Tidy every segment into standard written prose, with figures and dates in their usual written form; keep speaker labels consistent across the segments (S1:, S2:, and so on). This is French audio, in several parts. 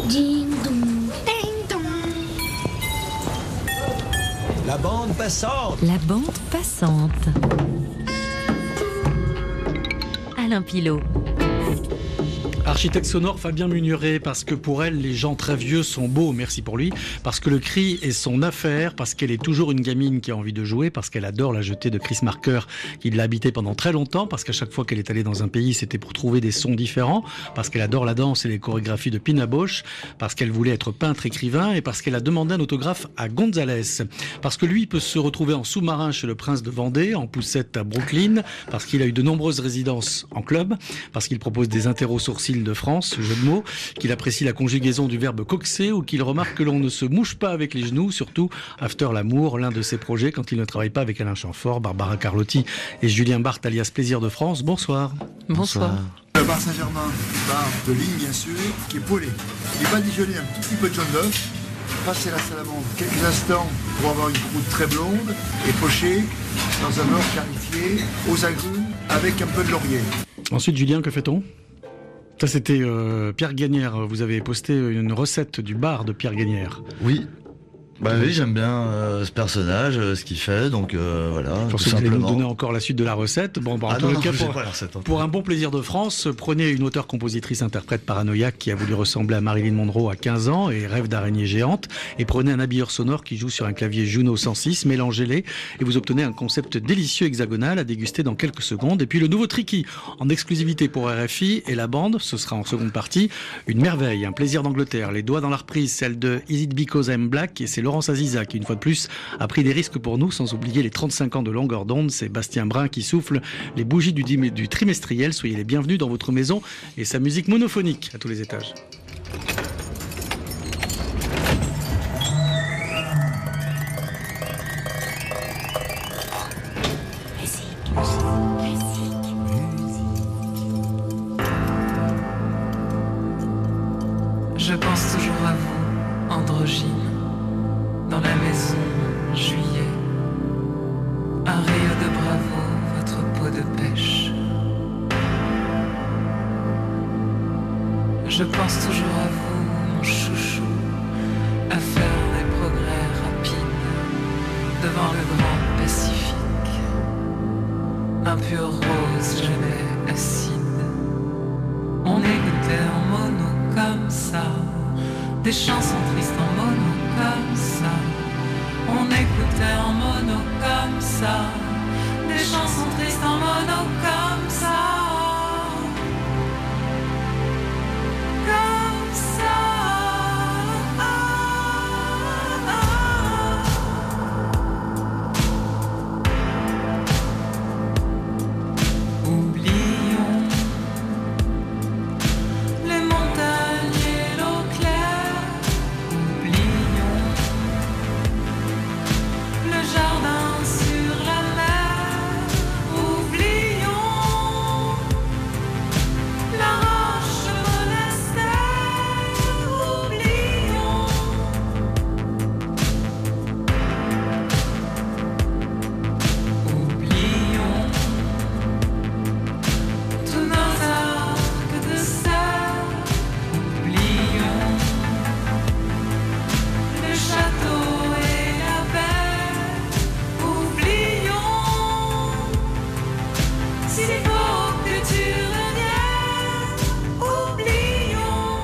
S1: Ding dong, ding dong.
S2: La bande passante.
S3: La bande passante. Alain Pilot.
S4: Architecte sonore Fabien Muniret, parce que pour elle, les gens très vieux sont beaux, merci pour lui, parce que le cri est son affaire, parce qu'elle est toujours une gamine qui a envie de jouer, parce qu'elle adore la jetée de Chris Marker, qui l'a habité pendant très longtemps, parce qu'à chaque fois qu'elle est allée dans un pays, c'était pour trouver des sons différents, parce qu'elle adore la danse et les chorégraphies de Pina Bausch, parce qu'elle voulait être peintre-écrivain, et parce qu'elle a demandé un autographe à Gonzalez, parce que lui peut se retrouver en sous-marin chez le prince de Vendée, en poussette à Brooklyn, parce qu'il a eu de nombreuses résidences en club, parce qu'il propose des interros sourcils de France, jeu de mots, qu'il apprécie la conjugaison du verbe coxer ou qu'il remarque que l'on ne se mouche pas avec les genoux, surtout After l'amour, l'un de ses projets quand il ne travaille pas avec Alain Chamfort, Barbara Carlotti et Julien Barthes alias Plaisir de France. Bonsoir.
S3: Bonsoir.
S5: Le bar Saint-Germain, bar de ligne bien sûr, qui est poêlé. Il va déjeuner un tout petit peu de jaune d'œuf, passer la salamandre quelques instants pour avoir une croûte très blonde et pocher dans un beurre clarifié aux agrumes avec un peu de laurier.
S4: Ensuite, Julien, que fait-on ? Ça, c'était Pierre Gagnère. Vous avez posté une recette du bar de Pierre Gagnère.
S6: Oui. Bah oui, j'aime bien ce personnage, ce qu'il fait, donc voilà.
S4: Je pense que vous allez nous donner encore la suite de la recette. Bon, en tout cas, pour un bon plaisir de France, prenez une auteure, compositrice, interprète paranoïaque qui a voulu ressembler à Marilyn Monroe à 15 ans et rêve d'araignée géante, et prenez un habilleur sonore qui joue sur un clavier Juno 106, mélangez-les et vous obtenez un concept délicieux hexagonal à déguster dans quelques secondes. Et puis le nouveau Tricky, en exclusivité pour RFI et la bande, ce sera en seconde partie, une merveille, un plaisir d'Angleterre, les doigts dans la reprise, celle de Is It Because I'm Black, et c'est Laurence Aziza qui, une fois de plus, a pris des risques pour nous, sans oublier les 35 ans de longueur d'onde. C'est Bastien Brun qui souffle les bougies du trimestriel. Soyez les bienvenus dans votre maison et sa musique monophonique à tous les étages.
S7: Je pense toujours à vous, androgyne. Dans la maison, juillet, un rayon de bravo, votre peau de pêche. Je pense toujours à vous, mon chouchou, à faire des progrès rapides devant le grand Pacifique. Un pur rose jamais acide. On écoutait en mono comme ça, des chansons tristes en mono comme ça. On écoutait en mono comme ça, des chansons tristes en mono comme ça. Comme ça. Oublions les montagnes et l'eau claire. Oublions le jardin sur la mer. Oublions la roche monastère. Oublions tous nos arcs de cerf. Oublions le château et la baie. Oublions s'il faut que tu reviennes. Oublions.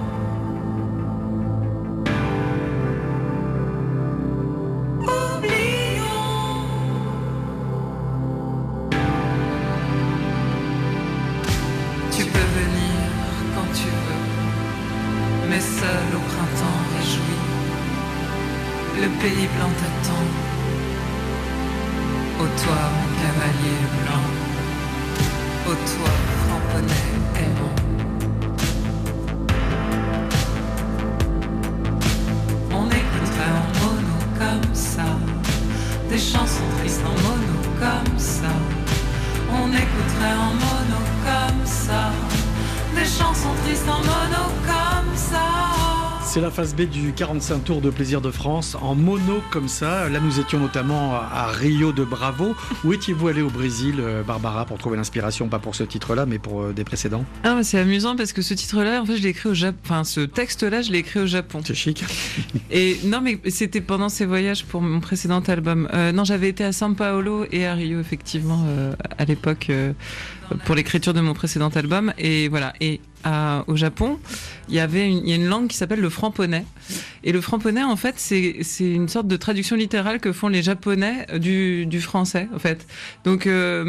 S7: Tu peux venir quand tu veux, mais seul au printemps réjoui. Le pays blanc t'attend. Ô toi, mon cavalier blanc, ô toi, cramponnet aimant. On écouterait en mono comme ça, des chansons tristes en mono comme ça. On écouterait en mono comme ça, des chansons tristes en mono comme ça.
S4: C'est la phase B du 45 Tours de Plaisir de France en mono comme ça. Là, nous étions notamment à Rio de Bravo. Où étiez-vous allé au Brésil, Barbara, pour trouver l'inspiration, pas pour ce titre-là, mais pour des précédents?
S8: Ah, c'est amusant parce que ce titre-là, en fait, je l'ai écrit au Japon. Enfin, ce texte-là, je l'ai écrit au Japon.
S4: C'est chic.
S8: Et non, mais c'était pendant ces voyages pour mon précédent album. Non, j'avais été à São Paulo et à Rio, effectivement, à l'époque, pour l'écriture de mon précédent album. Et voilà. Et au Japon, il y a une langue qui s'appelle le franponais. Et le franponais, en fait, c'est une sorte de traduction littérale que font les Japonais du français, en fait. Donc,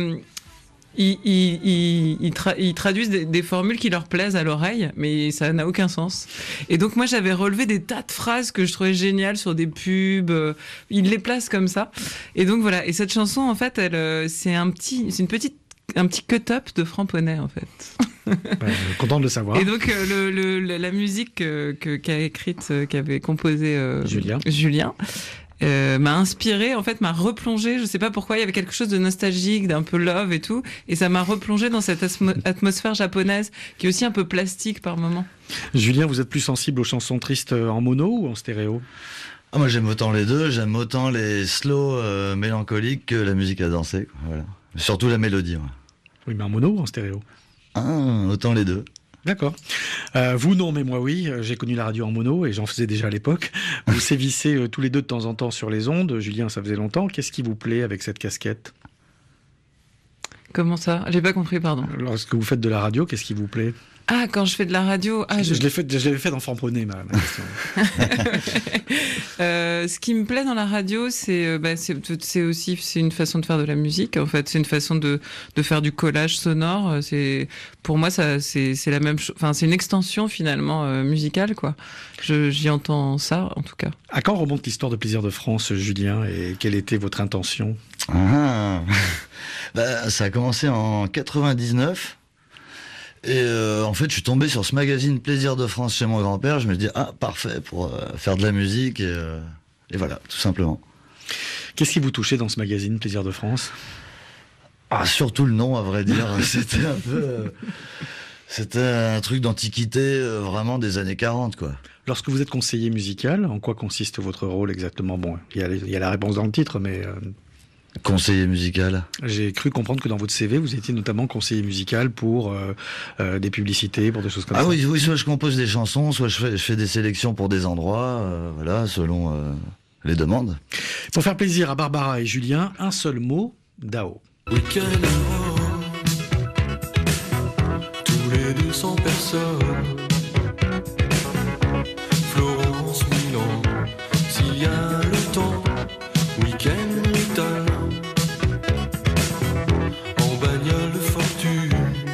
S8: ils traduisent des formules qui leur plaisent à l'oreille, mais ça n'a aucun sens. Et donc, moi, j'avais relevé des tas de phrases que je trouvais géniales sur des pubs. Ils les placent comme ça. Et donc, voilà. Et cette chanson, en fait, c'est un petit cut-up de franponais, en fait.
S4: Content de le savoir.
S8: Et donc la musique qu'avait composée Julien m'a inspiré, en fait, m'a replongé, je sais pas pourquoi, il y avait quelque chose de nostalgique, d'un peu love et tout, et ça m'a replongé dans cette atmosphère japonaise qui est aussi un peu plastique par moments.
S4: Julien, vous êtes plus sensible aux chansons tristes en mono ou en stéréo?
S6: Moi j'aime autant les deux, j'aime autant les slows mélancoliques que la musique à danser, quoi. Voilà. Surtout la mélodie. Ouais.
S4: Oui, mais en mono ou en stéréo?
S6: Autant les deux.
S4: D'accord. Vous non, mais moi oui. J'ai connu la radio en mono et j'en faisais déjà à l'époque. Vous sévissez tous les deux de temps en temps sur les ondes. Julien, ça faisait longtemps. Qu'est-ce qui vous plaît avec cette casquette?
S8: Comment ça? J'ai pas compris, pardon.
S4: Lorsque vous faites de la radio, qu'est-ce qui vous plaît?
S8: Ah, quand je fais de la radio...
S4: Je l'ai fait dans Franponnet, ma question.
S8: Ce qui me plaît dans la radio, c'est aussi une façon de faire de la musique. En fait, c'est une façon de faire du collage sonore. Pour moi, c'est la même chose. Enfin, c'est une extension finalement musicale, quoi. J'y entends ça, en tout cas. À
S4: quand remonte l'histoire de Plaisir de France, Julien, et quelle était votre intention?
S6: Ça a commencé en 99. Et en fait, je suis tombé sur ce magazine Plaisir de France chez mon grand-père. Je me dis, parfait pour faire de la musique. Et voilà, tout simplement.
S4: Qu'est-ce qui vous touchait dans ce magazine Plaisir de France?
S6: Surtout le nom, à vrai dire. C'était un truc d'antiquité, vraiment des années 40, quoi.
S4: Lorsque vous êtes conseiller musical, en quoi consiste votre rôle exactement? Bon, il y a la réponse dans le titre, mais...
S6: Conseiller musical.
S4: J'ai cru comprendre que dans votre CV, vous étiez notamment conseiller musical pour des publicités, pour des choses comme ça.
S6: Oui, soit je compose des chansons, soit je fais des sélections pour des endroits, voilà, selon les demandes.
S4: Pour faire plaisir à Barbara et Julien, un seul mot, Dao.
S9: Week-end tous les 200 personnes. Florence, Milan, s'il y a le temps. Week-end brutal. En bagnole de fortune.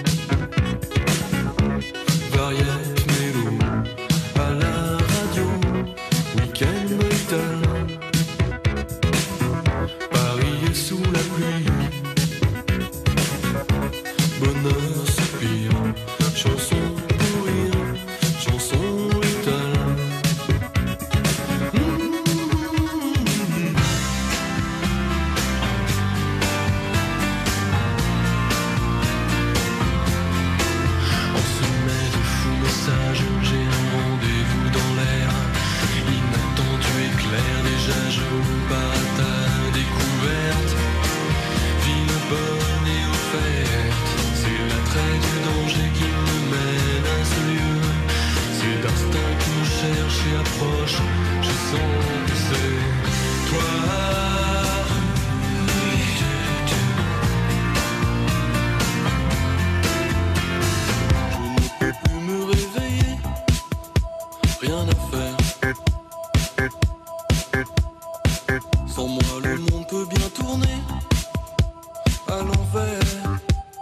S9: Variette mélo à la radio. Week-end brutal. Paris est sous la pluie. Bonheur, soupir, chanson pour rire, chanson brutale. On se met de fous messages, j'ai un rendez-vous dans l'air. Inattendu éclair, déjà je repars à ta découverte. Ville bonne et offerte. C'est l'attrait du danger qui me mène à ce lieu. C'est d'instinct qui me cherche et approche. Je sens que c'est toi. Je ne peux plus me réveiller. Rien à faire. Sans moi le monde peut bien tourner à l'envers.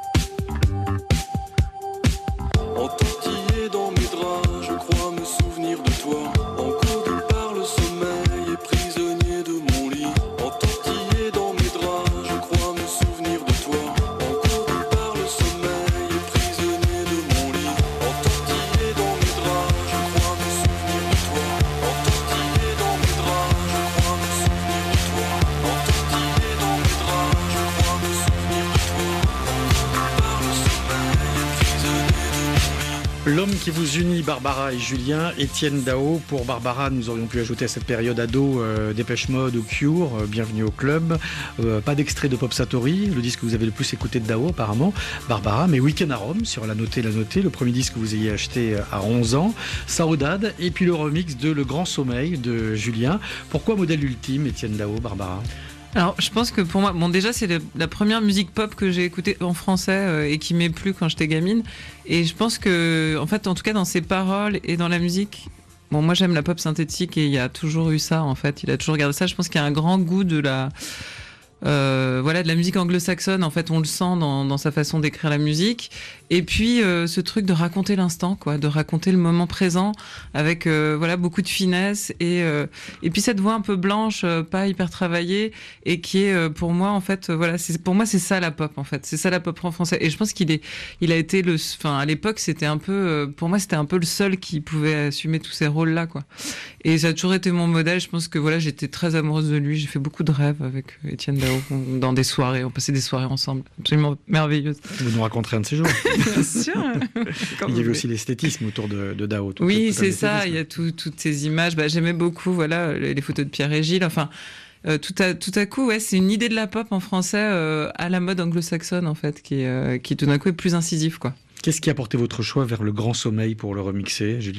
S9: Entortillé dans mes draps, je crois me souvenir de toi. Encourdu par le sommeil et prisonnier de mon lit.
S4: L'homme qui vous unit, Barbara et Julien, Étienne Dao. Pour Barbara, nous aurions pu ajouter à cette période ado Dépêche Mode ou Cure, bienvenue au club. Pas d'extrait de Pop Satori, le disque que vous avez le plus écouté de Dao apparemment, Barbara, mais Week-end à Rome sur La Notée, le premier disque que vous ayez acheté à 11 ans, Saudade, et puis le remix de Le Grand Sommeil de Julien. Pourquoi modèle ultime, Étienne Dao, Barbara ?
S8: Alors, je pense que pour moi, bon, déjà, c'est la première musique pop que j'ai écoutée en français et qui m'est plu quand j'étais gamine. Et je pense que, en fait, en tout cas, dans ses paroles et dans la musique, bon, moi, j'aime la pop synthétique et il y a toujours eu ça, en fait. Il a toujours gardé ça. Je pense qu'il y a un grand goût de la musique anglo-saxonne. En fait, on le sent dans sa façon d'écrire la musique. Et puis, ce truc de raconter l'instant, quoi, de raconter le moment présent avec, beaucoup de finesse et puis cette voix un peu blanche, pas hyper travaillée et qui est, pour moi, en fait, pour moi, c'est ça la pop, en fait. C'est ça la pop en français. Et je pense il a été à l'époque, c'était un peu, pour moi, c'était un peu le seul qui pouvait assumer tous ces rôles-là, quoi. Et ça a toujours été mon modèle. Je pense que, j'étais très amoureuse de lui. J'ai fait beaucoup de rêves avec Étienne Dao dans des soirées. On passait des soirées ensemble. Absolument merveilleuses.
S4: Vous nous raconterez un de ces jours.
S8: Bien sûr.
S4: Il y avait aussi l'esthétisme autour de Dao.
S8: Oui, c'est ça. Il y a toutes ces images. J'aimais beaucoup, les photos de Pierre et Gilles. Enfin, tout à coup, c'est une idée de la pop en français à la mode anglo-saxonne, en fait, qui tout d'un coup est plus incisif, quoi.
S4: Qu'est-ce qui a porté votre choix vers Le Grand Sommeil pour le remixer, Julien ?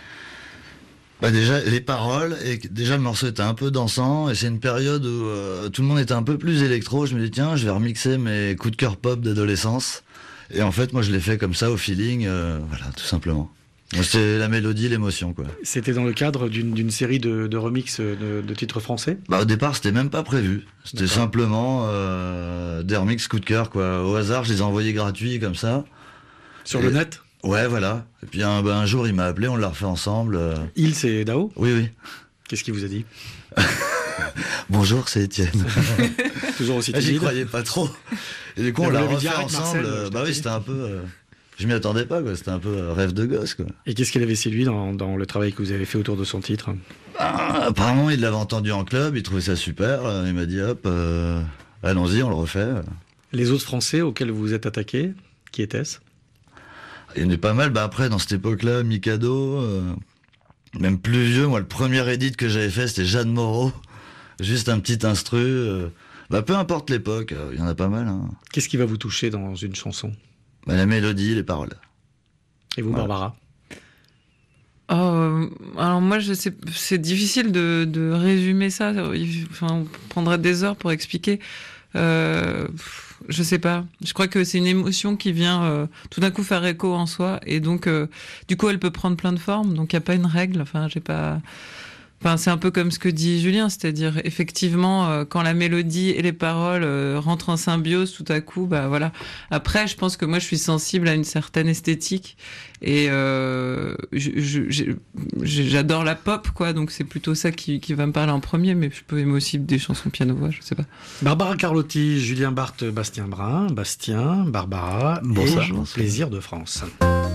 S6: Déjà, les paroles, et déjà le morceau était un peu dansant, et c'est une période où tout le monde était un peu plus électro. Je me dis, tiens, je vais remixer mes coups de cœur pop d'adolescence. Et en fait, moi, je l'ai fait comme ça, au feeling, tout simplement. C'est la mélodie, l'émotion, quoi.
S4: C'était dans le cadre d'une série de remix de titres français ?
S6: Au départ, c'était même pas prévu. C'était simplement des remix coup de cœur, quoi. Au hasard, je les ai envoyés gratuits, comme ça.
S4: Sur le net ?
S6: Ouais, voilà. Et puis un jour, il m'a appelé, on l'a refait ensemble.
S4: Il, c'est Dao ?
S6: Oui.
S4: Qu'est-ce qu'il vous a dit ?
S6: Bonjour, c'est Étienne.
S4: Toujours aussi timide.
S6: J'y croyais pas trop. Et du coup, on l'a refait ensemble. C'était un peu... je m'y attendais pas, quoi. C'était un peu rêve de gosse, quoi.
S4: Et qu'est-ce qu'il avait séduit dans le travail que vous avez fait autour de son titre ?
S6: Apparemment, il l'avait entendu en club, il trouvait ça super. Il m'a dit, hop, allons-y, on le refait.
S4: Les autres Français auxquels vous vous êtes attaqués, qui étaient-ce ?
S6: Il y en a pas mal. Après, dans cette époque-là, Mikado, même plus vieux, moi, le premier edit que j'avais fait, c'était Jeanne Moreau. Juste un petit instru. Peu importe l'époque, il y en a pas mal. Hein.
S4: Qu'est-ce qui va vous toucher dans une chanson ?
S6: La mélodie, les paroles.
S4: Et vous, Barbara ?
S8: Alors moi, c'est difficile de résumer ça. On prendrait des heures pour expliquer. Je sais pas. Je crois que c'est une émotion qui vient tout d'un coup faire écho en soi, et donc du coup elle peut prendre plein de formes. Donc il y a pas une règle. C'est un peu comme ce que dit Julien, c'est-à-dire effectivement quand la mélodie et les paroles rentrent en symbiose, tout à coup, Après, je pense que moi je suis sensible à une certaine esthétique et j'adore la pop, quoi. Donc c'est plutôt ça qui va me parler en premier, mais je peux aimer aussi des chansons piano-voix, je sais pas.
S4: Barbara Carlotti, Julien Barthes, Bastien Brun, Barbara,
S6: bonsoir.
S4: Plaisir de France.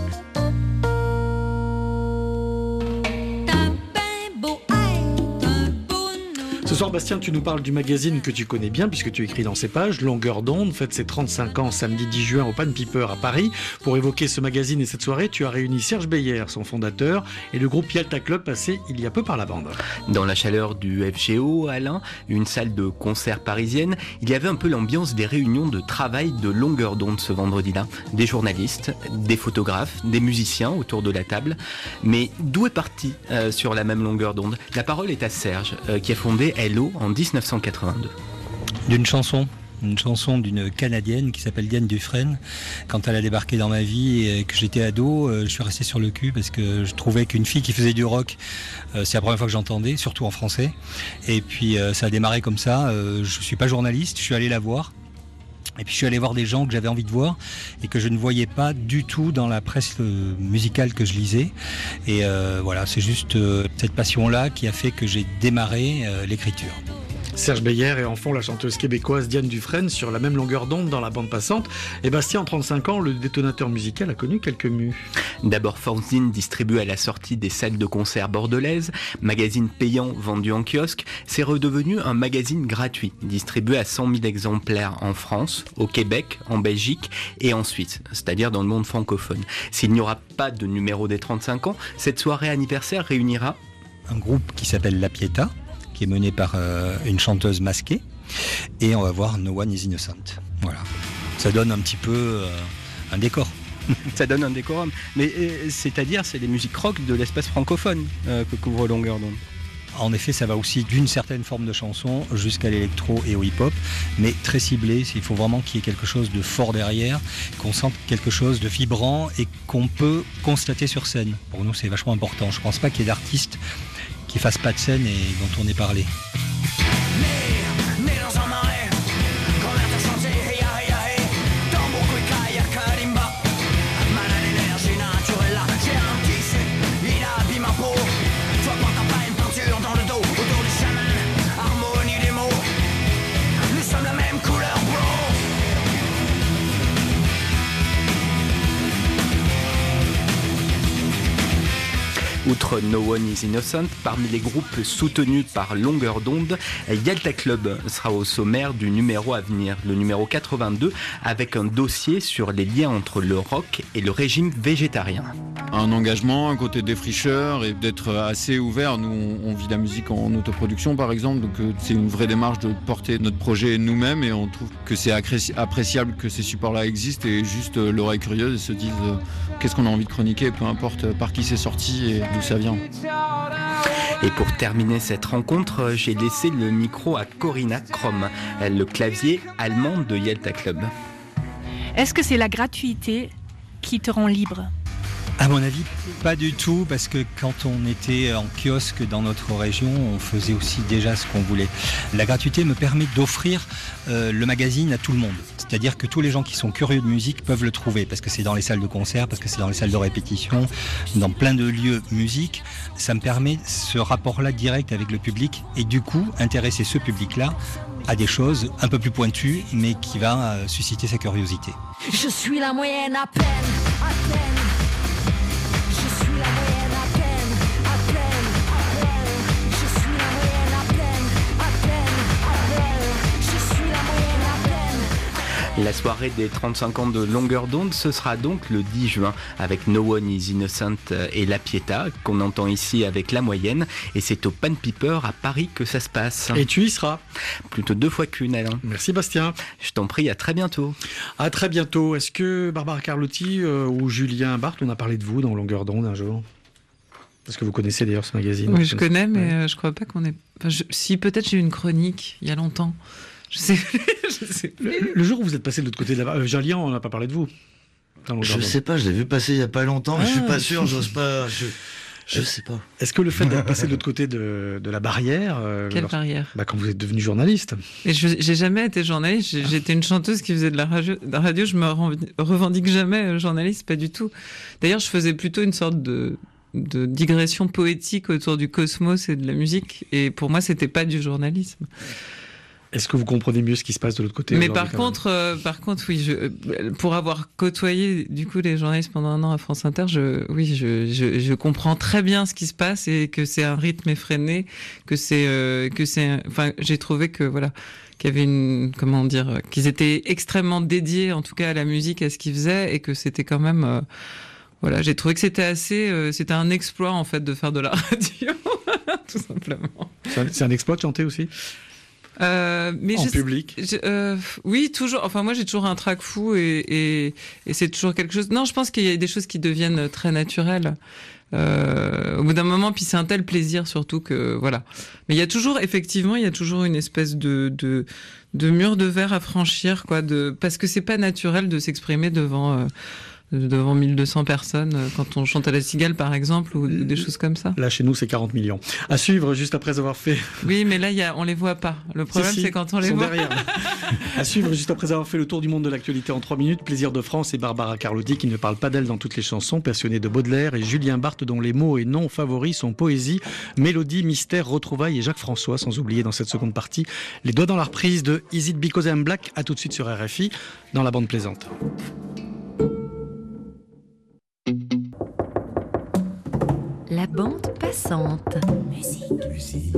S4: Ce soir, Bastien, tu nous parles du magazine que tu connais bien, puisque tu écris dans ses pages, Longueur d'onde, fête ses 35 ans samedi 10 juin au Pan Piper à Paris. Pour évoquer ce magazine et cette soirée, tu as réuni Serge Beyer, son fondateur, et le groupe Yalta Club passé il y a peu par la bande.
S10: Dans la chaleur du FGO, Alain, une salle de concert parisienne, il y avait un peu l'ambiance des réunions de travail de Longueur d'onde ce vendredi-là. Des journalistes, des photographes, des musiciens autour de la table. Mais d'où est parti sur la même longueur d'onde ? La parole est à Serge, qui a fondé Hello en 1982.
S11: D'une chanson d'une Canadienne qui s'appelle Diane Dufresne. Quand elle a débarqué dans ma vie et que j'étais ado, je suis resté sur le cul parce que je trouvais qu'une fille qui faisait du rock, c'est la première fois que j'entendais, surtout en français. Et puis ça a démarré comme ça. Je suis pas journaliste, je suis allé la voir. Et puis je suis allé voir des gens que j'avais envie de voir et que je ne voyais pas du tout dans la presse musicale que je lisais. Et c'est juste cette passion-là qui a fait que j'ai démarré l'écriture.
S4: Serge Beyer et en fond la chanteuse québécoise Diane Dufresne sur la même longueur d'onde dans la bande passante. Et Bastien, en 35 ans, le détonateur musical a connu quelques mues.
S10: D'abord fanzine distribué à la sortie des salles de concert bordelaises, magazine payant vendu en kiosque, c'est redevenu un magazine gratuit, distribué à 100 000 exemplaires en France, au Québec, en Belgique et en Suisse, c'est-à-dire dans le monde francophone. S'il n'y aura pas de numéro des 35 ans, cette soirée anniversaire réunira
S11: un groupe qui s'appelle La Pietà, qui est mené par une chanteuse masquée, et on va voir No One Is Innocent. Voilà. Ça donne un petit peu un décor.
S10: Ça donne un décorum. Mais c'est-à-dire, c'est les musiques rock de l'espace francophone que couvre Longueur d'onde.
S11: En effet, ça va aussi d'une certaine forme de chanson jusqu'à l'électro et au hip-hop, mais très ciblé. Il faut vraiment qu'il y ait quelque chose de fort derrière, qu'on sente quelque chose de vibrant et qu'on peut constater sur scène. Pour nous, c'est vachement important. Je ne pense pas qu'il y ait d'artistes qui ne fassent pas de scène et dont on ait parlé.
S10: Outre No One Is Innocent, parmi les groupes soutenus par Longueur d'onde, Yalta Club sera au sommaire du numéro à venir, le numéro 82, avec un dossier sur les liens entre le rock et le régime végétarien.
S12: Un engagement, un côté défricheur et d'être assez ouvert. Nous, on vit la musique en autoproduction par exemple, donc c'est une vraie démarche de porter notre projet nous-mêmes et on trouve que c'est appréciable que ces supports-là existent et juste l'oreille curieuse et se disent qu'est-ce qu'on a envie de chroniquer, peu importe par qui c'est sorti et d'où ça vient.
S10: Et pour terminer cette rencontre, j'ai laissé le micro à Corinna Krom, le clavier allemand de Yalta Club.
S1: Est-ce que c'est la gratuité qui te rend libre ?
S11: À mon avis, pas du tout, parce que quand on était en kiosque dans notre région, on faisait aussi déjà ce qu'on voulait. La gratuité me permet d'offrir le magazine à tout le monde. C'est-à-dire que tous les gens qui sont curieux de musique peuvent le trouver, parce que c'est dans les salles de concert, parce que c'est dans les salles de répétition, dans plein de lieux musique. Ça me permet ce rapport-là direct avec le public, et du coup, intéresser ce public-là à des choses un peu plus pointues, mais qui va susciter sa curiosité.
S13: Je suis la moyenne à peine, à peine.
S10: La soirée des 35 ans de Longueur d'onde, ce sera donc le 10 juin avec No One Is Innocent et La Pietà, qu'on entend ici avec La Moyenne. Et c'est au Pan Piper à Paris que ça se passe.
S4: Et tu y seras.
S10: Plutôt 2 fois qu'une, Alain.
S4: Merci Bastien.
S10: Je t'en prie, à très bientôt.
S4: À très bientôt. Est-ce que Barbara Carlotti ou Julien Barthes, on a parlé de vous dans Longueur d'onde un jour ? Est-ce que vous connaissez d'ailleurs ce magazine ?
S8: Oui, je connais, mais je crois pas qu'on ait... Enfin, si, peut-être j'ai eu une chronique il y a longtemps. Je sais plus.
S4: Le jour où vous êtes passé de l'autre côté de la... Julien, on n'a pas parlé de vous.
S6: Je sais pas, je l'ai vu passer il y a pas longtemps, mais je suis pas sûr, j'ose pas... Je sais pas.
S4: Est-ce que le fait d'être passé de l'autre côté de la barrière...
S8: Quelle barrière ?
S4: Quand vous êtes devenu journaliste.
S8: Et j'ai jamais été journaliste, j'étais une chanteuse qui faisait de la radio, je me revendique jamais journaliste, pas du tout. D'ailleurs, je faisais plutôt une sorte de digression poétique autour du cosmos et de la musique, et pour moi, c'était pas du journalisme.
S4: Est-ce que vous comprenez mieux ce qui se passe de l'autre côté ?
S8: Mais par contre, oui, pour avoir côtoyé du coup les journalistes pendant un an à France Inter, je comprends très bien ce qui se passe et que c'est un rythme effréné, enfin, j'ai trouvé que voilà, qu'il y avait qu'ils étaient extrêmement dédiés, en tout cas à la musique, à ce qu'ils faisaient, et que c'était quand même, voilà, j'ai trouvé que c'était c'était un exploit en fait de faire de la radio, tout simplement.
S4: C'est un exploit de chanter aussi ?
S8: Mais
S4: en public
S8: oui, toujours. Enfin, moi, j'ai toujours un trac fou et c'est toujours quelque chose. Non, je pense qu'il y a des choses qui deviennent très naturelles au bout d'un moment. Puis c'est un tel plaisir, surtout que voilà. Mais il y a toujours une espèce de mur de verre à franchir, quoi. Parce que c'est pas naturel de s'exprimer devant devant 1200 personnes quand on chante à la Cigale par exemple ou des choses comme ça.
S4: Là chez nous c'est 40 millions. À suivre juste après avoir fait...
S8: Oui mais là on les voit pas. Le problème c'est quand on les voit.
S4: Derrière. À suivre juste après avoir fait le tour du monde de l'actualité en 3 minutes. Plaisir de France et Barbara Carlotti qui ne parle pas d'elle dans toutes les chansons, passionnée de Baudelaire, et Julien Barthes dont les mots et noms favoris sont poésie, mélodie, mystère, retrouvailles, et Jacques François, sans oublier dans cette seconde partie les doigts dans la reprise de Is It Because I'm Black. À tout de suite sur RFI dans la bande plaisante.
S3: La bande passante. Musique.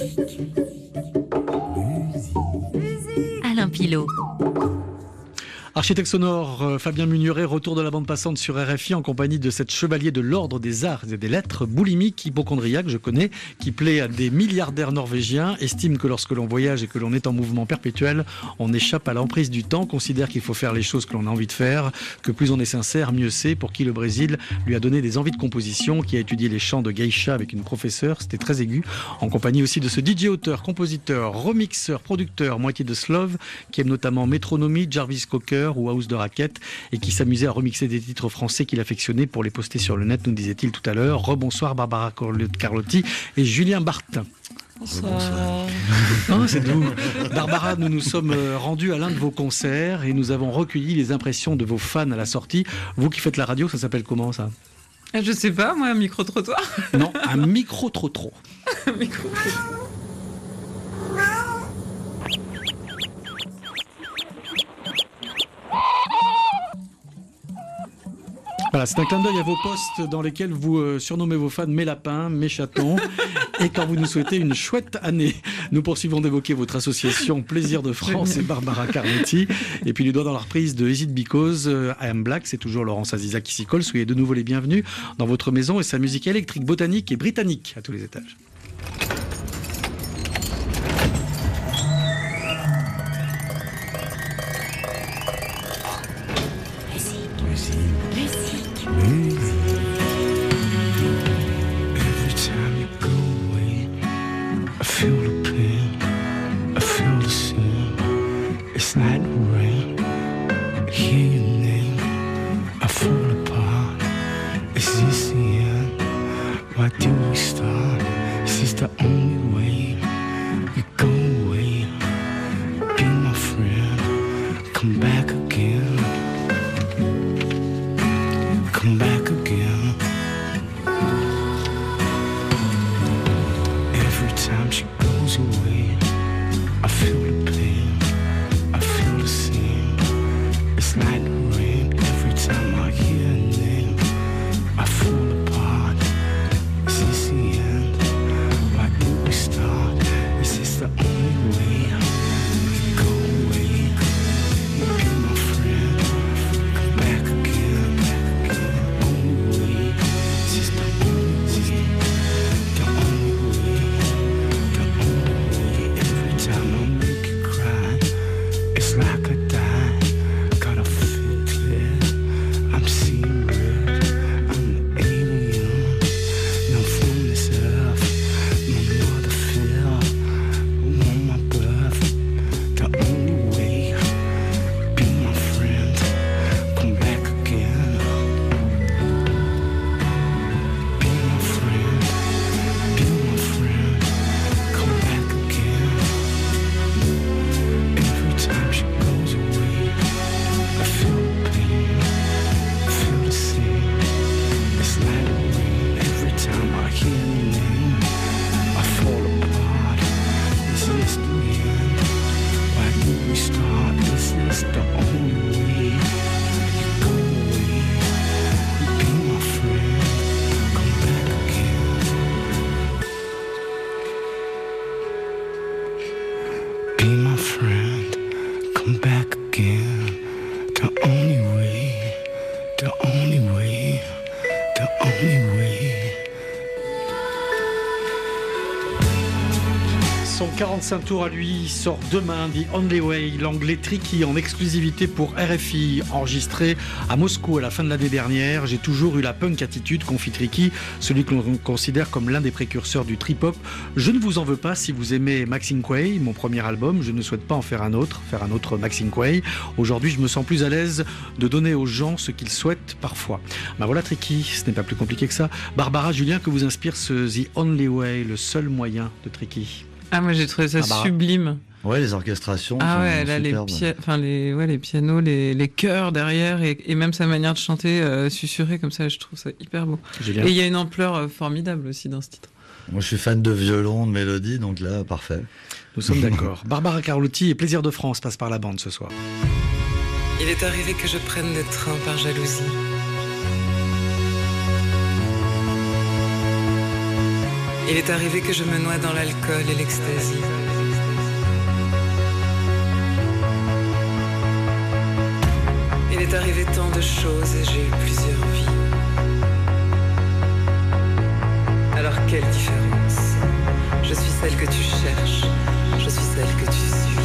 S3: Alain Pilot.
S4: Architecte sonore, Fabien Mugneret, retour de la bande passante sur RFI en compagnie de cette chevalier de l'ordre des arts et des lettres, boulimique, hypochondriaque, je connais, qui plaît à des milliardaires norvégiens, estime que lorsque l'on voyage et que l'on est en mouvement perpétuel, on échappe à l'emprise du temps, considère qu'il faut faire les choses que l'on a envie de faire, que plus on est sincère, mieux c'est, pour qui le Brésil lui a donné des envies de composition, qui a étudié les chants de geisha avec une professeure, c'était très aigu, en compagnie aussi de ce DJ auteur, compositeur, remixeur, producteur, moitié de Slove, qui aime notamment Métronomie, Jarvis Cocker, ou House de Raquette, et qui s'amusait à remixer des titres français qu'il affectionnait pour les poster sur le net, nous disait-il tout à l'heure. Rebonsoir Barbara Carlotti et Julien Barthes.
S8: Bonsoir.
S4: Oh, c'est doux. Barbara, nous nous sommes rendus à l'un de vos concerts et nous avons recueilli les impressions de vos fans à la sortie. Vous qui faites la radio, ça s'appelle comment ça ?
S8: Je sais pas, moi, un micro-trottoir.
S4: Non, un micro-trottoir.
S8: Un micro-trottoir.
S4: Voilà, c'est un clin d'œil à vos posts dans lesquels vous surnommez vos fans mes lapins, mes chatons, et quand vous nous souhaitez une chouette année. Nous poursuivons d'évoquer votre association Plaisir de France et Barbara Carlotti, et puis les doigts dans la reprise de Is It Because I Am Black, c'est toujours Laurence Aziza qui s'y colle. Soyez de nouveau les bienvenus dans votre maison et sa musique électrique, botanique et britannique à tous les étages.
S14: We
S4: 45 tours à lui sort demain, The Only Way, l'anglais Tricky en exclusivité pour RFI, enregistré à Moscou à la fin de l'année dernière. J'ai toujours eu la punk attitude, confie Tricky, celui que l'on considère comme l'un des précurseurs du trip-hop. Je ne vous en veux pas si vous aimez Maxine Quay, mon premier album, je ne souhaite pas en faire un autre Maxine Quay. Aujourd'hui, je me sens plus à l'aise de donner aux gens ce qu'ils souhaitent parfois. Ben voilà Tricky, ce n'est pas plus compliqué que ça. Barbara, Julien, que vous inspire ce The Only Way, le seul moyen de Tricky?
S8: Ah, moi j'ai trouvé ça sublime.
S6: Ouais, les orchestrations.
S8: Ah ouais, là les pianos, les chœurs derrière et même sa manière de chanter susurrée comme ça, je trouve ça hyper beau. Génial. Et il y a une ampleur formidable aussi dans ce titre.
S6: Moi je suis fan de violon, de mélodie, donc là, parfait.
S4: Nous sommes d'accord. Barbara Carlotti et Plaisir de France passent par la bande ce soir.
S7: Il est arrivé que je prenne le train par jalousie. Il est arrivé que je me noie dans l'alcool et l'ecstasy. Il est arrivé tant de choses et j'ai eu plusieurs vies. Alors quelle différence? Je suis celle que tu cherches, je suis celle que tu suis.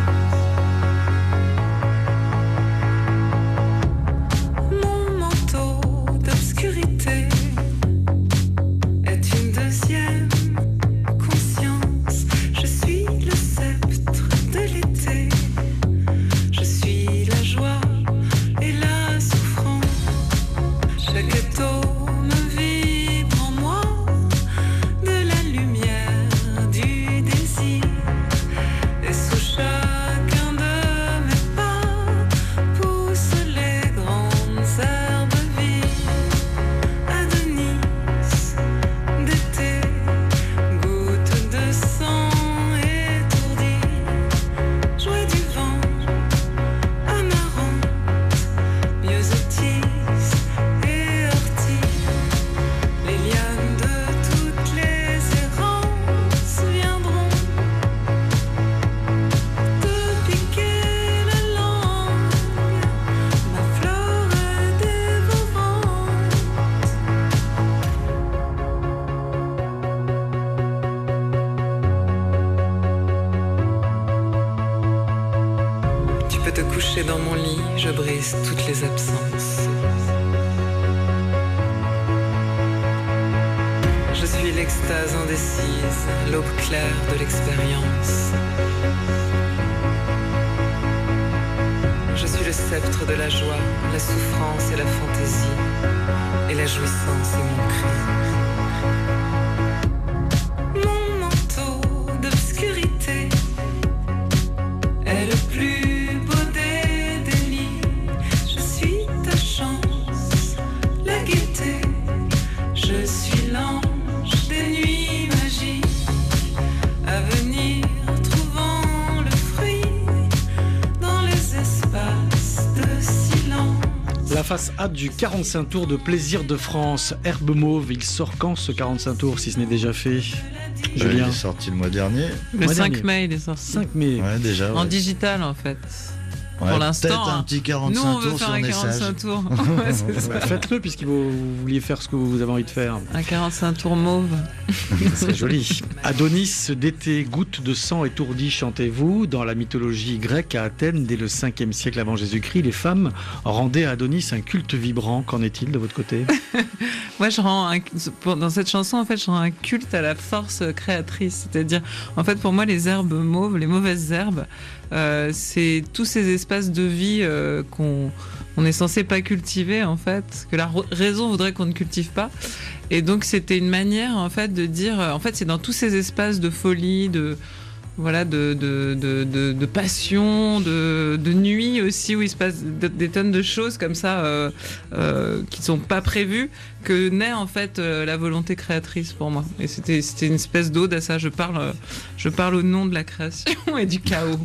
S7: Mon manteau d'obscurité est une deuxième conscience. Je suis le sceptre de l'été. Je suis la joie et la souffrance. Chaque atome vibre en moi de la lumière du désir. Et sous chacun de mes pas poussent les grandes herbes vives. Adonis d'été, gouttes de sang étourdies, jouet du vent, amarante, myosotis et ortie. Les lianes de toutes les errances viendront te piquer la langue. Ma fleur est dévorante. Tu peux te coucher dans mon lit, je brise toutes les absences. Je suis l'extase indécise, l'aube claire de l'expérience. Je suis le sceptre de la joie, la souffrance et la fantaisie, et la jouissance est mon cri. Mon manteau d'obscurité est le plus beau des délits. Je suis ta chance, la gaieté. Je suis l'ange des nuits magiques, à venir trouvant le fruit dans les espaces de silence.
S4: La face A du 45 tours de Plaisir de France, Herbe Mauve, il sort quand ce 45 tours si ce n'est déjà fait? Julien.
S6: Il est sorti le mois dernier.
S8: Le 5 mai, il est sorti.
S4: 5 mai.
S6: Ouais, déjà.
S8: En digital en fait.
S6: Ouais,
S8: pour l'instant.
S6: Peut-être un petit 45
S8: nous, on veut
S6: tours
S8: faire
S6: sur
S8: un
S6: message.
S8: 45 tours. Ouais, c'est ça.
S4: Faites-le puisque vous vouliez faire ce que vous avez envie de faire.
S8: Un 45 tours mauve.
S4: C'est joli. Adonis d'été, goutte de sang étourdie, chantez-vous. Dans la mythologie grecque à Athènes, dès le 5e siècle avant Jésus-Christ, les femmes rendaient à Adonis un culte vibrant. Qu'en est-il de votre côté?
S8: Moi, dans cette chanson, en fait, je rends un culte à la force créatrice. C'est-à-dire, en fait, pour moi, les herbes mauves, les mauvaises herbes, c'est tous ces espaces de vie qu'on est censé pas cultiver, en fait, que la raison voudrait qu'on ne cultive pas. Et donc, c'était une manière, en fait, de dire, en fait, c'est dans tous ces espaces de folie, de passion, de nuit aussi, où il se passe des tonnes de choses comme ça qui ne sont pas prévues, que naît en fait la volonté créatrice pour moi. Et c'était une espèce d'ode à ça. Je parle au nom de la création et du chaos.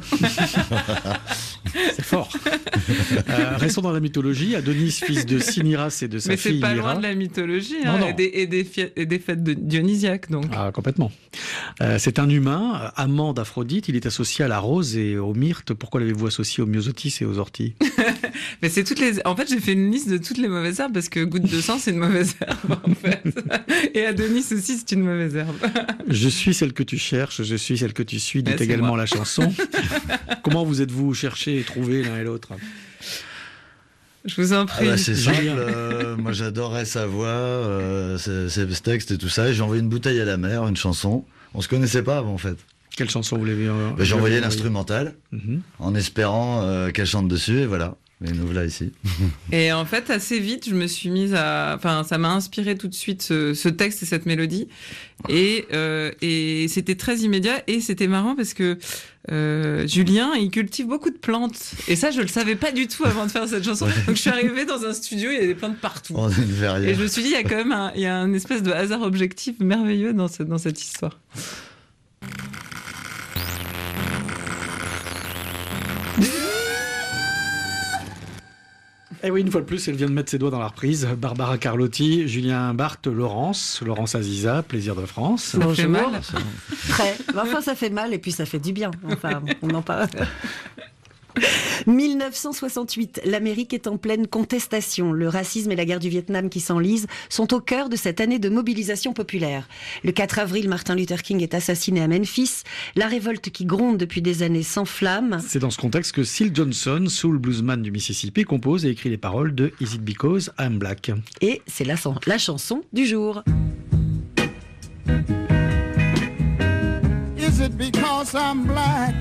S4: C'est fort. Restons dans la mythologie. Adonis, fils de Cinyras et de sa fille
S8: Mais c'est pas
S4: Hira.
S8: loin de la mythologie,
S4: Non,
S8: hein,
S4: non.
S8: et des fêtes dionysiaques. Donc.
S4: Ah, complètement. C'est un humain, amant d'Aphrodite. Il est associé à la rose et au myrte. Pourquoi l'avez-vous associé aux myosotis et aux orties?
S8: Mais c'est En fait, j'ai fait une liste de toutes les mauvaises herbes parce que goutte de sang, c'est une mauvaise herbe, en fait. Et Adonis aussi, c'est une mauvaise herbe.
S4: Je suis celle que tu cherches, je suis celle que tu suis, dit également
S8: moi.
S4: la chanson. Comment vous êtes-vous cherchés et trouvés l'un et l'autre?
S8: Je vous en prie.
S6: C'est simple, moi j'adorais sa voix, ses textes et tout ça. Et j'ai envoyé une bouteille à la mer, une chanson. On se connaissait pas avant en fait.
S4: Quelle chanson vous l'avez
S6: J'ai envoyé l'instrumental en espérant qu'elle chante dessus et voilà. Et nous voilà ici.
S8: Et en fait, assez vite, je me suis mise à... Enfin, ça m'a inspiré tout de suite ce texte et cette mélodie. Et c'était très immédiat. Et c'était marrant parce que Julien, il cultive beaucoup de plantes. Et ça, je le savais pas du tout avant de faire cette chanson. Donc, je suis arrivée dans un studio, il y a des plantes partout.
S6: On est une verrière.
S8: Et je me suis dit, il y a quand même un espèce de hasard objectif merveilleux dans cette histoire.
S4: Et oui, une fois de plus, elle vient de mettre ses doigts dans la reprise. Barbara Carlotti, Julien Barthes, Laurence Aziza, Plaisir de France.
S14: Ça fait mal. Très. Enfin, ça fait mal et puis ça fait du bien. Enfin, on en parle. 1968, l'Amérique est en pleine contestation. Le racisme et la guerre du Vietnam qui s'enlisent sont au cœur de cette année de mobilisation populaire. Le 4 avril, Martin Luther King est assassiné à Memphis. La révolte qui gronde depuis des années s'enflamme.
S4: C'est dans ce contexte que Syl Johnson, soul bluesman du Mississippi, compose et écrit les paroles de Is It Because I'm Black?
S14: Et c'est la chanson du jour.
S15: Is it because I'm black?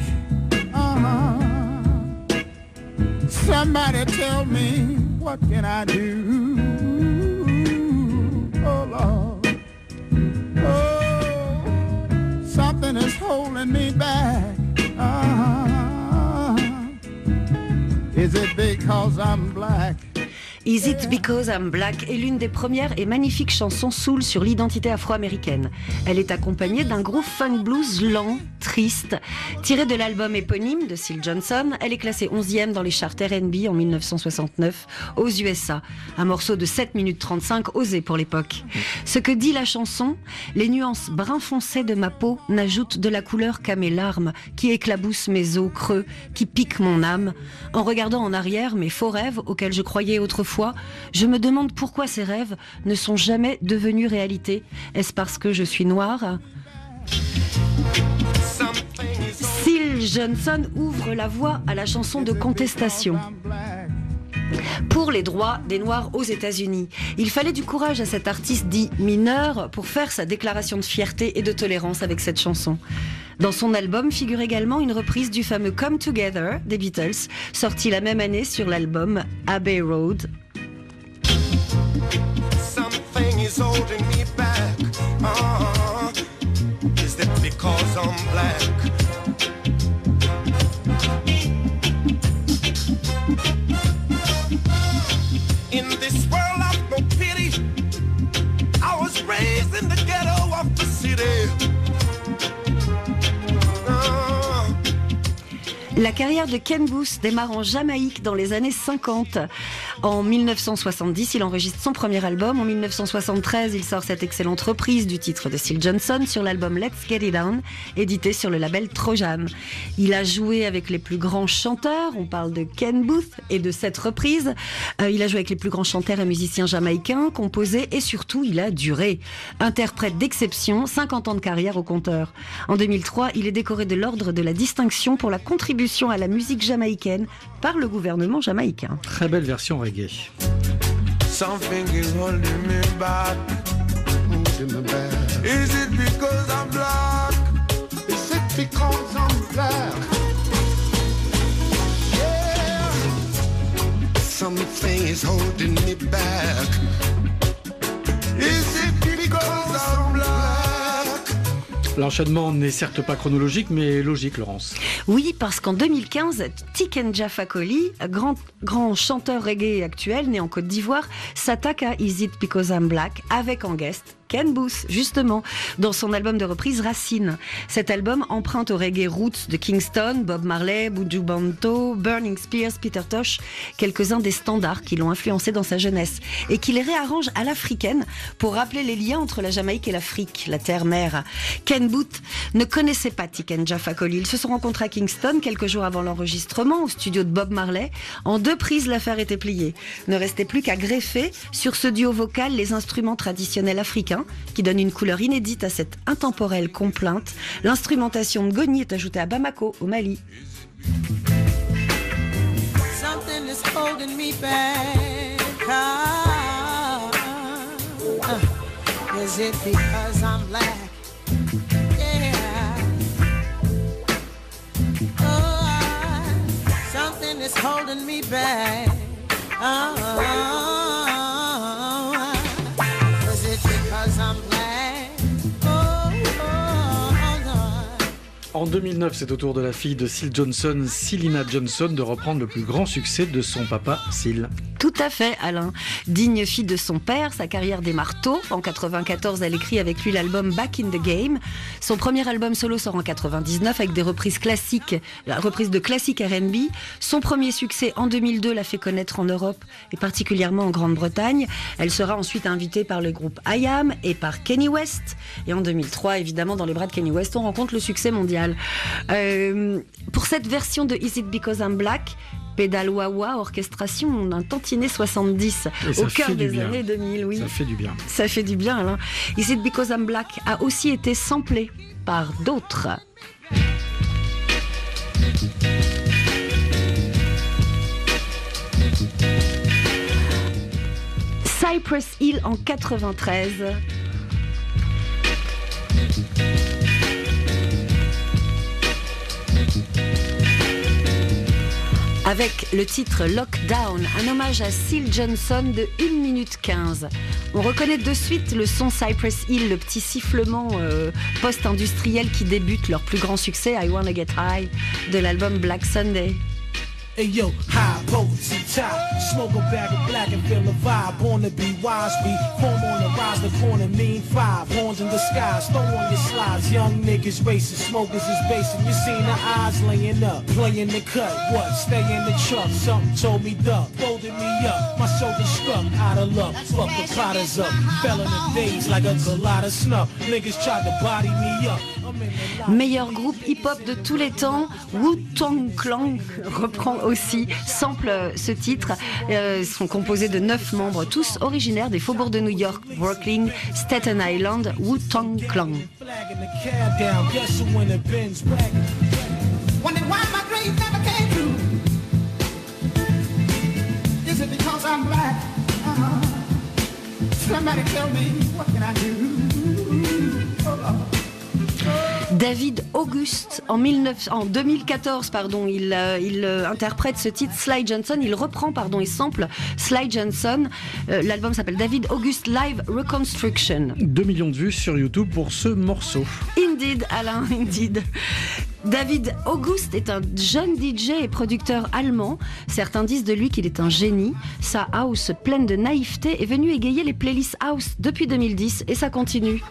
S15: Somebody tell me, what can I do? Oh, Lord. Oh, something is holding me back. Is it because I'm black?
S14: Is It Because I'm Black est l'une des premières et magnifiques chansons soul sur l'identité afro-américaine. Elle est accompagnée d'un gros funk blues lent, triste. Tirée de l'album éponyme de Syl Johnson, elle est classée 11e dans les charts R&B en 1969 aux USA. Un morceau de 7 minutes 35 osé pour l'époque. Ce que dit la chanson, les nuances brun foncé de ma peau n'ajoutent de la couleur qu'à mes larmes, qui éclaboussent mes os creux, qui piquent mon âme. En regardant en arrière mes faux rêves auxquels je croyais autrefois, je me demande pourquoi ces rêves ne sont jamais devenus réalité. Est-ce parce que je suis noire? Syl Johnson ouvre la voie à la chanson de contestation pour les droits des Noirs aux États-Unis. Il fallait du courage à cet artiste dit mineur pour faire sa déclaration de fierté et de tolérance avec cette chanson. Dans son album figure également une reprise du fameux Come Together des Beatles, sorti la même année sur l'album Abbey Road.
S16: Something is holding me back. Is that because I'm black? In this world of no pity, I was raised in the ghetto of the city.
S14: La carrière de Ken Booth démarre en Jamaïque dans les années 50. En 1970, il enregistre son premier album. En 1973, il sort cette excellente reprise du titre de Syl Johnson sur l'album Let's Get It On, édité sur le label Trojan. Il a joué avec les plus grands chanteurs. On parle de Ken Booth et de cette reprise. Il a joué avec les plus grands chanteurs et musiciens jamaïcains, composé et surtout, il a duré. Interprète d'exception, 50 ans de carrière au compteur. En 2003, il est décoré de l'ordre de la distinction pour la contribution à la musique jamaïcaine par le gouvernement jamaïcain.
S4: Très belle version reggae.
S16: Something is holding me back. Is it because I'm black? Is it because I'm black? Yeah. Something is holding me back. Is it because I'm black?
S4: L'enchaînement n'est certes pas chronologique, mais logique, Laurence.
S14: Oui, parce qu'en 2015, Tiken Jah Fakoly, grand chanteur reggae actuel, né en Côte d'Ivoire, s'attaque à Is It Because I'm Black, avec en guest Ken Booth, justement, dans son album de reprise Racine. Cet album emprunte au reggae roots de Kingston, Bob Marley, Buju Banton, Burning Spears, Peter Tosh, quelques-uns des standards qui l'ont influencé dans sa jeunesse et qui les réarrange à l'africaine pour rappeler les liens entre la Jamaïque et l'Afrique, la terre-mère. Ken Booth ne connaissait pas Tiken Jah Fakoly. Ils se sont rencontrés à Kingston quelques jours avant l'enregistrement au studio de Bob Marley. En 2 prises, l'affaire était pliée. Ne restait plus qu'à greffer sur ce duo vocal les instruments traditionnels africains qui donnent une couleur inédite à cette intemporelle complainte. L'instrumentation de Goni est ajoutée à Bamako, au Mali.
S15: Something is holding me back. Is it because I'm black? Yeah. Something is holding me back. Is it because I'm black?
S4: En 2009, c'est au tour de la fille de Syl Johnson, Syleena Johnson, de reprendre le plus grand succès de son papa, Syl.
S14: Tout à fait, Alain. Digne fille de son père, sa carrière démarre tôt. En 94, elle écrit avec lui l'album Back in the Game. Son premier album solo sort en 99 avec des reprises classiques, la reprise de classiques R&B. Son premier succès en 2002 l'a fait connaître en Europe et particulièrement en Grande-Bretagne. Elle sera ensuite invitée par le groupe I Am et par Kanye West. Et en 2003, évidemment, dans les bras de Kanye West, on rencontre le succès mondial. Pour cette version de Is It Because I'm Black, pédale wah-wah, orchestration d'un tantinet 70 au cœur des années 2000. Oui.
S4: Ça fait du bien.
S14: Ça fait du bien, Alain. Is It Because I'm Black a aussi été samplé par d'autres. Cypress Hill en 93. Avec le titre Lockdown, un hommage à Syl Johnson de 1 minute 15. On reconnaît de suite le son Cypress Hill, le petit sifflement post-industriel qui débute leur plus grand succès, I Wanna Get High, de l'album Black Sunday.
S17: Hey yo, high potency top, smoke a bag of black and feel the vibe. Born to be wise, be form on the rise, the corner mean 5. Horns in the skies, throw on your slides. Young niggas racing, smokers is basing. You seen the eyes laying up, playing the cut. What? Stay in the truck. Something told me duck, folded me up. My shoulder struck out of luck. Fuck the potters up, fell in the days like a collide of snuff. Niggas tried to body me up.
S14: Meilleur groupe hip-hop de tous les temps, Wu-Tang Clan reprend aussi, sample ce titre. Sont composés de 9 membres, tous originaires des faubourgs de New York, Brooklyn, Staten Island, Wu-Tang Clan. David Auguste, en 2014, il interprète ce titre, Sly Johnson, il reprend, et sample Sly Johnson. L'album s'appelle David Auguste Live Reconstruction.
S4: 2 millions de vues sur YouTube pour ce morceau.
S14: Indeed, Alain, indeed. David Auguste est un jeune DJ et producteur allemand. Certains disent de lui qu'il est un génie. Sa house pleine de naïveté est venue égayer les playlists house depuis 2010 et ça continue.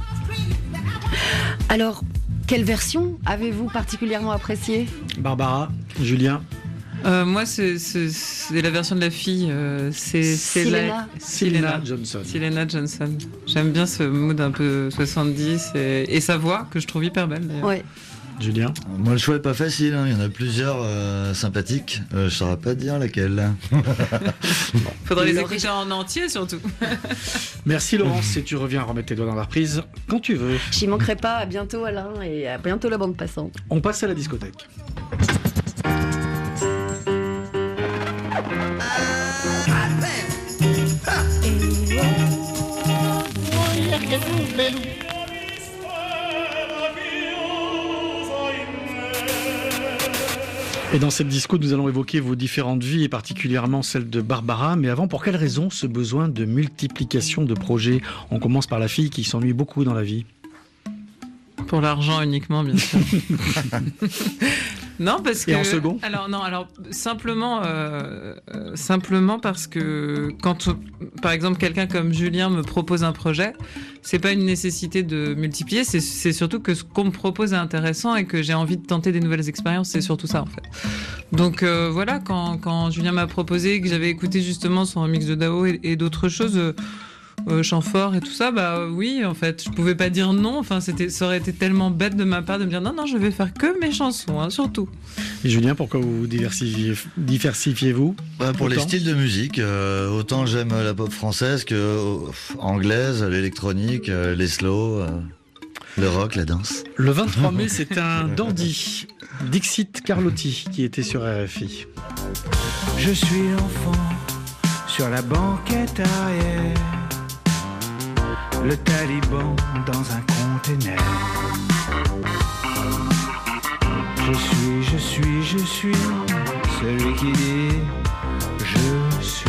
S14: Alors, quelle version avez-vous particulièrement appréciée ?
S4: Barbara, Julien ?
S8: Moi, c'est la version de la fille. C'est
S4: Syleena Johnson.
S8: Syleena Johnson. J'aime bien ce mood un peu 70 et sa voix que je trouve hyper belle d'ailleurs.
S14: Ouais.
S4: Julien ?
S6: Moi, le choix est pas facile, hein. Il y en a plusieurs sympathiques. Je saurais pas dire laquelle.
S8: Faudrait les écouter en entier surtout.
S4: Merci Laurence, et tu reviens remettre tes doigts dans la reprise quand tu veux.
S14: J'y manquerai pas. À bientôt Alain et à bientôt la bande passante.
S4: On passe à la discothèque. Et dans cette disco, nous allons évoquer vos différentes vies et particulièrement celle de Barbara. Mais avant, pour quelle raison ce besoin de multiplication de projets ? On commence par la fille qui s'ennuie beaucoup dans la vie.
S8: Pour l'argent uniquement, bien sûr. Non, parce que.
S4: Et en second?
S8: Alors simplement parce que quand, par exemple, quelqu'un comme Julien me propose un projet, c'est pas une nécessité de multiplier, c'est surtout que ce qu'on me propose est intéressant et que j'ai envie de tenter des nouvelles expériences, c'est surtout ça en fait. Donc voilà, quand Julien m'a proposé, que j'avais écouté justement son remix de Dao et d'autres choses, chant fort et tout ça, bah oui, en fait, je pouvais pas dire non. Enfin, ça aurait été tellement bête de ma part de me dire non, je vais faire que mes chansons, hein, surtout.
S4: Et Julien, pourquoi vous diversifiez-vous
S6: pour les styles de musique, autant j'aime la pop française que anglaise, l'électronique, les slow, le rock, la danse.
S4: Le 23 mai, c'est un dandy, Dixit Carlotti, qui était sur RFI.
S18: Je suis l'enfant sur la banquette arrière, le taliban dans un conteneur. Je suis celui qui dit je suis.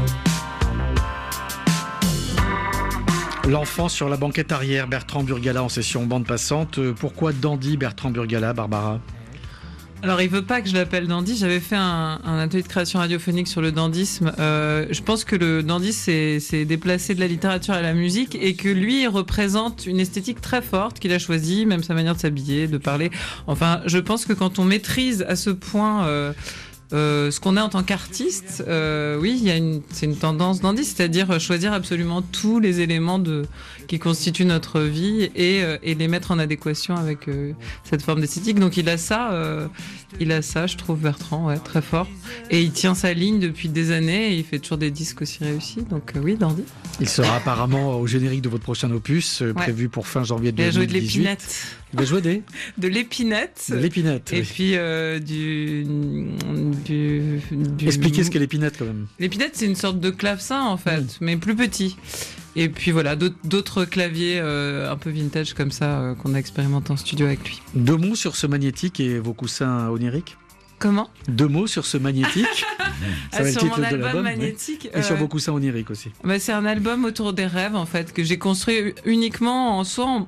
S4: L'enfant sur la banquette arrière, Bertrand Burgala en session bande passante. Pourquoi dandy, Bertrand Burgala, Barbara ?
S8: Alors, il veut pas que je l'appelle dandy. J'avais fait un atelier de création radiophonique sur le dandysme. Je pense que le dandy, c'est déplacé de la littérature à la musique et que lui, il représente une esthétique très forte qu'il a choisie, même sa manière de s'habiller, de parler. Enfin, je pense que quand on maîtrise à ce point ce qu'on est en tant qu'artiste, oui, c'est une tendance dandy, c'est-à-dire choisir absolument tous les éléments qui constituent notre vie et les mettre en adéquation avec cette forme d'esthétique. Donc il a ça, je trouve, Bertrand, ouais, très fort. Et il tient sa ligne depuis des années et il fait toujours des disques aussi réussis. Donc oui, dandy.
S4: Il sera apparemment au générique de votre prochain opus, prévu pour fin janvier 2018.
S8: Il a joué de l'épinette.
S4: Il va jouer
S8: de l'épinette.
S4: De l'épinette.
S8: Et
S4: oui.
S8: puis
S4: Expliquez ce qu'est l'épinette quand même.
S8: L'épinette, c'est une sorte de clavecin en fait, mais plus petit. Et puis voilà, d'autres claviers un peu vintage comme ça qu'on a expérimenté en studio avec lui.
S4: 2 mots sur ce magnétique et vos coussins oniriques.
S8: Comment ?
S4: 2 mots sur ce magnétique. Ça va être
S8: sur
S4: le titre
S8: mon
S4: de
S8: album
S4: l'album.
S8: magnétique.
S4: Et sur vos coussins oniriques aussi.
S8: C'est un album autour des rêves en fait que j'ai construit uniquement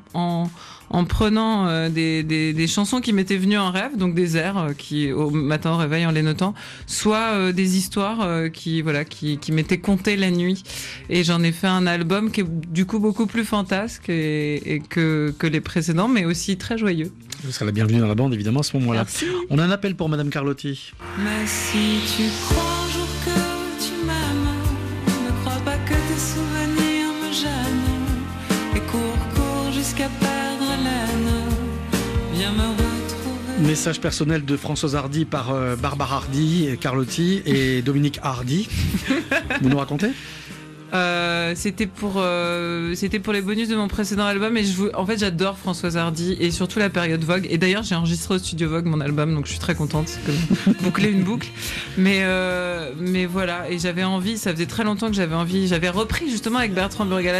S8: en prenant des chansons qui m'étaient venues en rêve, donc des airs qui au matin au réveil en les notant, soit des histoires qui m'étaient contées la nuit. Et j'en ai fait un album qui est du coup beaucoup plus fantasque et que les précédents, mais aussi très joyeux.
S4: Vous serez la bienvenue dans la bande évidemment à ce moment-là.
S8: Merci.
S4: On a un appel pour Madame Carlotti.
S7: Mais si tu crois un jour que tu m'aimes, ne crois pas que tes souvenirs me gênent. Et cours jusqu'à perdre haleine. Viens me retrouver.
S4: Message personnel de Françoise Hardy par Barbara Hardy, Carlotti et Dominique Hardy. Vous nous racontez ?
S8: C'était pour les bonus de mon précédent album et en fait j'adore Françoise Hardy et surtout la période Vogue, et d'ailleurs j'ai enregistré au studio Vogue mon album, donc je suis très contente de boucler une boucle, mais voilà, et j'avais envie, ça faisait très longtemps que j'avais repris justement avec Bertrand Burgala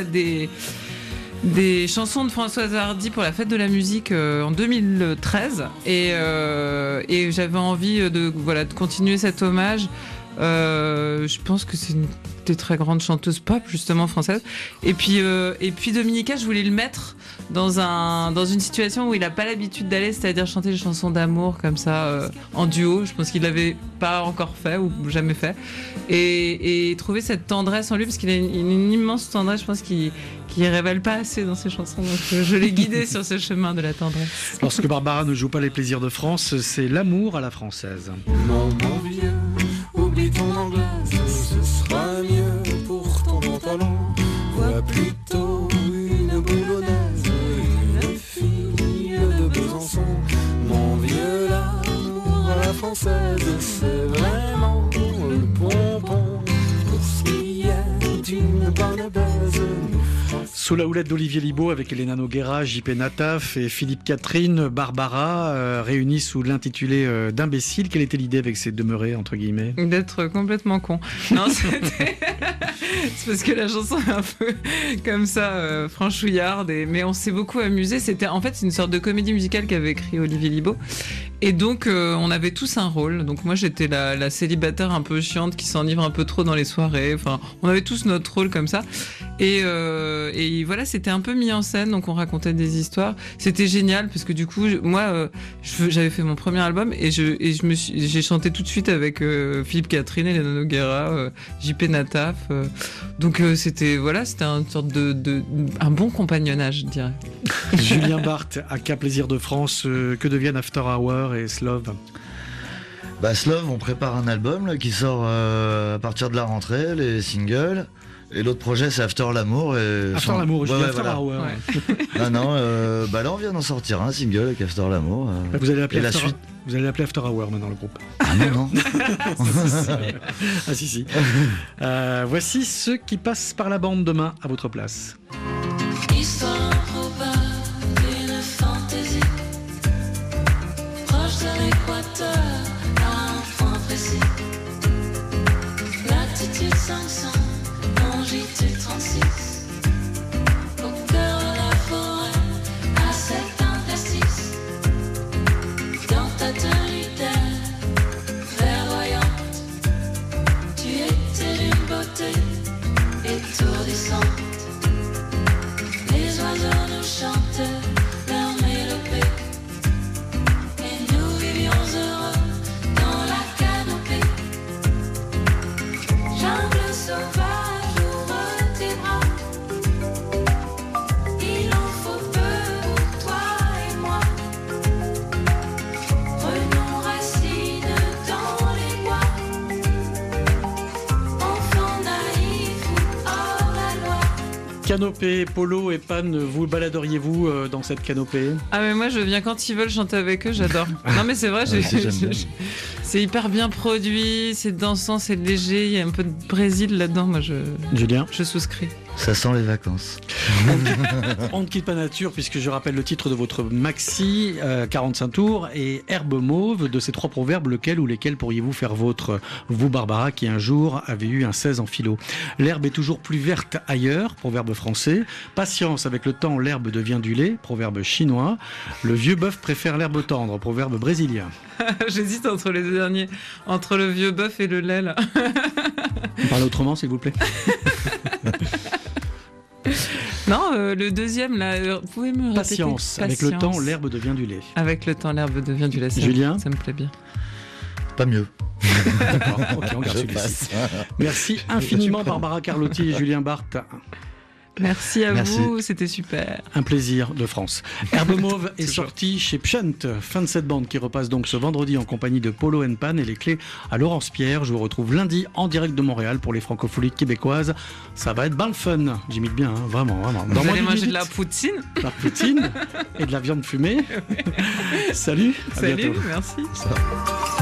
S8: des chansons de Françoise Hardy pour la fête de la musique en 2013 et j'avais envie de continuer cet hommage. Je pense que c'est une des très grandes chanteuses pop justement française. Et puis Dominica, je voulais le mettre dans une situation où il n'a pas l'habitude d'aller, c'est-à-dire chanter des chansons d'amour comme ça en duo. Je pense qu'il l'avait pas encore fait ou jamais fait. Et trouver cette tendresse en lui, parce qu'il a une immense tendresse, je pense qu'il révèle pas assez dans ses chansons. Donc je l'ai guidé sur ce chemin de la tendresse.
S4: Lorsque Barbara ne joue pas les plaisirs de France, c'est l'amour à la française.
S9: Non, mon vieux, oublie ton anglaise, ce sera mieux pour ton pantalon. Voilà plutôt une boulonnaise, une fille de Besançon. Mon vieux, l'amour à la française, c'est vraiment le pompon pour ce qui est d'une bonne baise.
S4: Sous la houlette d'Olivier Libaud avec Elena Noguera, JP Nataf et Philippe Catherine, Barbara, réunis sous l'intitulé d'imbécile. Quelle était l'idée avec ces demeurés, entre guillemets ?
S8: D'être complètement con. Non, c'est parce que la chanson est un peu comme ça, franchouillarde, mais on s'est beaucoup amusé. C'est une sorte de comédie musicale qu'avait écrit Olivier Libaud. Et donc, on avait tous un rôle. Donc moi, j'étais la célibataire un peu chiante qui s'enivre un peu trop dans les soirées. Enfin, on avait tous notre rôle comme ça. Et et voilà, c'était un peu mis en scène, donc on racontait des histoires. C'était génial parce que du coup, moi, j'avais fait mon premier album et j'ai chanté tout de suite avec Philippe Catherine, Elena Noguera, JP Nataf. Donc c'était une sorte un bon compagnonnage, je dirais.
S4: Julien Barthes, aka Plaisir de France, que deviennent After Hour et Slove?
S6: Slove, on prépare un album là, qui sort à partir de la rentrée, les singles. Et l'autre projet, c'est After l'Amour.
S4: After l'Amour, je dis After
S6: voilà.
S4: Hour. Ouais.
S6: Non, là on vient d'en sortir un single avec After l'Amour.
S4: Vous allez l'appeler After Hour maintenant, le groupe.
S6: Ah non.
S4: Ah si. Voici ceux qui passent par la bande demain à votre place.
S19: Histoire improbable, une fantaisie, proche de l'équateur, à un point précis. Latitude 500, longitude 36. Au cœur de la forêt, à cet interstice. Dans ta tenue d'air verdoyante, tu étais d'une beauté étourdissante. Les oiseaux nous chantaient leur mélopée, et nous vivions heureux dans la canopée. Jungle sauvage, ouvre tes bras, il en faut peu pour toi et moi. Prenons racine dans les bois, enfants naïfs ou hors la loi.
S4: Canopée, Polo et Pan, vous baladeriez-vous dans cette canopée?
S8: Ah mais moi je viens quand ils veulent chanter avec eux, j'adore. Non mais c'est vrai, c'est hyper bien produit, c'est dansant, c'est léger, il y a un peu de Brésil là-dedans, moi
S4: Julien,
S8: je souscris.
S6: Ça sent les vacances.
S4: On ne quitte pas nature, puisque je rappelle le titre de votre maxi, 45 tours, et Herbe mauve. De ces trois proverbes, lequel ou lesquels pourriez-vous faire vôtre, vous Barbara, qui un jour avez eu un 16 en philo? L'herbe est toujours plus verte ailleurs, proverbe français. Patience, avec le temps, l'herbe devient du lait, proverbe chinois. Le vieux bœuf préfère l'herbe tendre, proverbe brésilien.
S8: J'hésite entre les deux derniers, entre le vieux bœuf et le lait là.
S4: Parlez autrement, s'il vous plaît.
S8: Non, le deuxième là, vous pouvez me répéter?
S4: Patience, avec le temps, l'herbe devient du lait.
S8: Avec le temps, l'herbe devient du lait.
S4: Julien,
S8: ça me plaît bien.
S6: Pas mieux.
S4: D'accord, ok, on garde celui-ci. Merci infiniment Barbara Carlotti et Julien Barthes.
S8: Merci à vous, c'était super.
S4: Un plaisir de France. Herbe mauve est sorti chez Pshunt. Fin de cette bande qui repasse donc ce vendredi en compagnie de Polo & Pan et les clés à Laurence Pierre. Je vous retrouve lundi en direct de Montréal pour les francopholies québécoises. Ça va être ben le fun. J'imite bien, hein, vraiment.
S8: Vous allez manger de la poutine.
S4: La poutine et de la viande fumée. Salut.
S8: Salut, merci.